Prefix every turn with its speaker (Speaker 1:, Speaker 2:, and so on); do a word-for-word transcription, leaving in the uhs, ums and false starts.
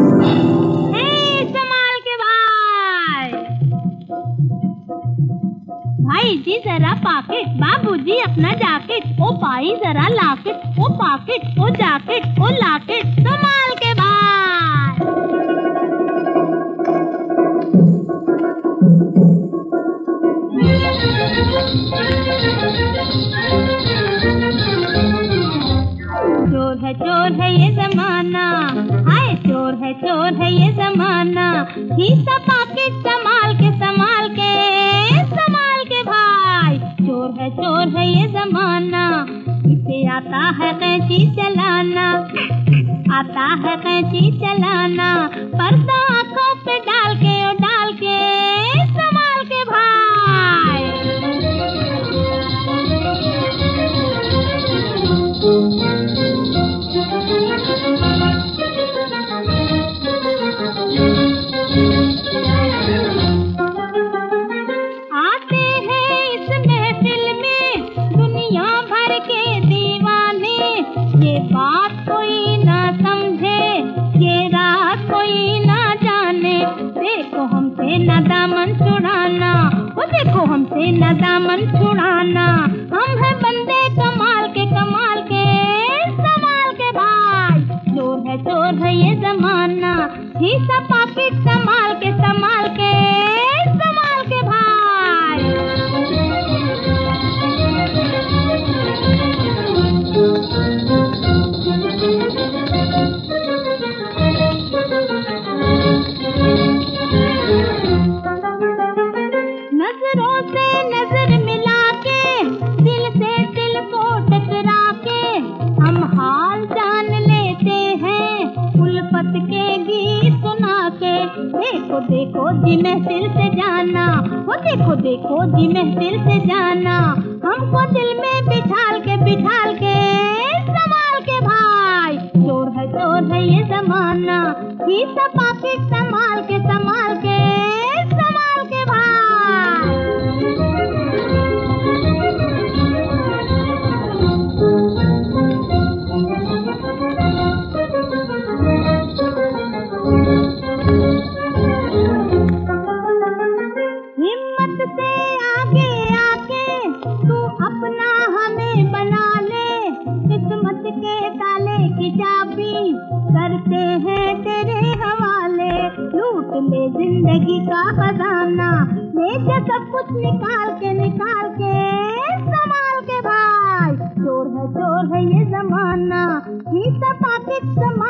Speaker 1: संभाल के भाई। भाई जी जरा पाकिट, बाबूजी अपना जैकेट, ओ भाई जरा लाकेट, ओ पाकिट, ओ जैकेट, ओ लाकेट, संभाल के भाई। चोर है चोर है ये जमाना, हाय चोर है चोर है ये जमाना, हिस्सा पाकिट संभाल के संभाल के संभाल के भाई। चोर है चोर है ये जमाना, इसे आता है कैंची चलाना, आता है कैंची चलाना, पर्दा आंखों पे डाल के ओ डाल के संभाल के भाई। आते हैं इस महफिल में दुनिया भर के दीवाने, ये बात कोई ना समझे, ये रात कोई ना जाने। देखो हमसे ना दामन छुड़ाना, वो देखो हमसे ना दामन छुड़ाना, हम हैं बंदे कमाल के कमाल के संभाल के भाई। चोर है चोर है ये जमाना, हिस्सा पाकिट संभाल के संभाल के संभाल के भाई। नजरों से नजर मिला के, दिल से दिल को टकरा के, हम हाल जान लेते हैं उल्फत के गीत सुना के। देखो देखो जी महफिल से जाना, वो देखो देखो जी महफिल से जाना, हमको दिल में बिठाल के बिठाल के संभाल के भाई। चोर है चोर है ये जमाना, हिस्सा पाकिट संभाल के संभाल के संभाल के भाई। हिम्मत से आगे आके तू अपना हमें बना ले, किस्मत के ताले की चाबी करते हैं तेरे हवाले। लूट ले जिंदगी का खजाना, ले जा सब कुछ निकाल के निकाल के संभाल के भाई। चोर है चोर है ये जमाना, हिस्सा पाकिट संभाल